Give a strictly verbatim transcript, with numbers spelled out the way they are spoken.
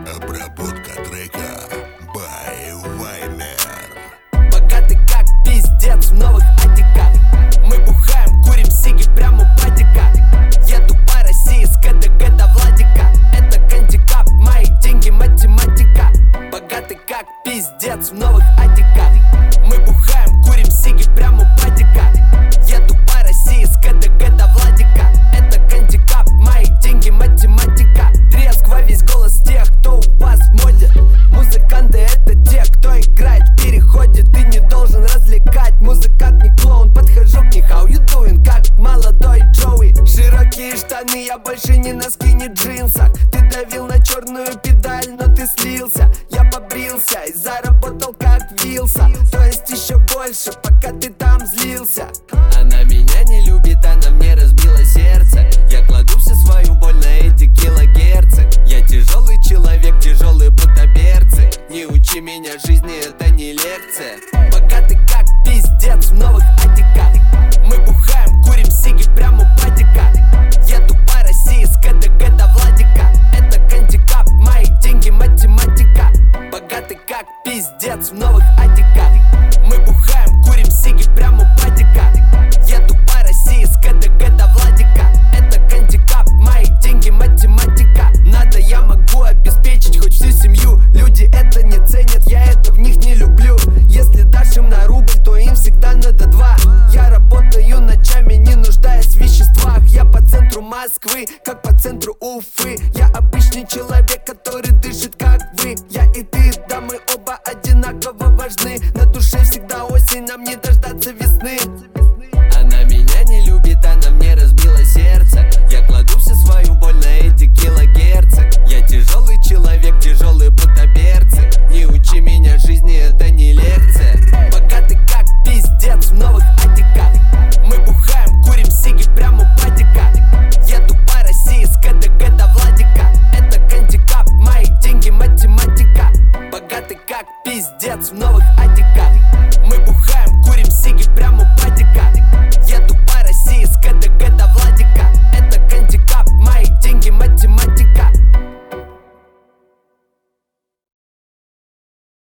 Обработка трека by Вайнер. Богатый как пиздец в новых атиках. Мы бухаем, курим сиги прямо у падика. Еду по России с КДГ до Владика. Это гандикап, мои деньги математика. Богатый как пиздец в новых атиках. Мы бухаем, курим сиги прямо у падика. Еду по России с КДГ до Владика. Это гандикап, мои деньги математика. Треск во весь голос тех, кто у вас в моде. Музыканты это те, кто играет в переходе. Ты не должен развлекать, музыкант не клоун. Подхожу к них, how you doing, как молодой Джоуи. Широкие штаны, я больше не носки, не джинсах. Ты давил на черную педаль, но ты слился. Я побрился и заработал как вилса. То есть еще больше, пока ты там злился. Она меня не любит, она мне разбила сердце. Я кладу всю свою боль на эти килогерцы. Я тяжелый человек, тяжелые будто берцы. Не учи меня жизни, это не лекция. Богатый как пиздец в новых атиках. Мы бухаем, курим сиги прямо у падика. Еду по России с КДГ до Владика. Это гандикап, мои деньги математика. Богатый как пиздец в новых атиках. Мы бухаем, курим сиги прямо у падика. Еду по России с КДГ до Владика. Это гандикап, мои деньги математика. Надо, я могу обеспечить хоть всю семью. Люди это не ценят, я это в них не люблю. Если дашь им на рубль, то им всегда надо два. Я работаю ночами, не нуждаясь в веществах. Я по центру Москвы, как по центру Уфы. Я обычный человек, который дышит как вы. Я и ты, да, мы оба одинаково важны. На душе всегда осень, нам не дождаться весны. Она меня не любит, она мне разбила сердце. Я кладу всю свою боль на эти килогерцы. Я тяжелый человек, тяжелые будто берцы. Не учи меня жизни, это не лекция. Богатый как пиздец в новых атиках.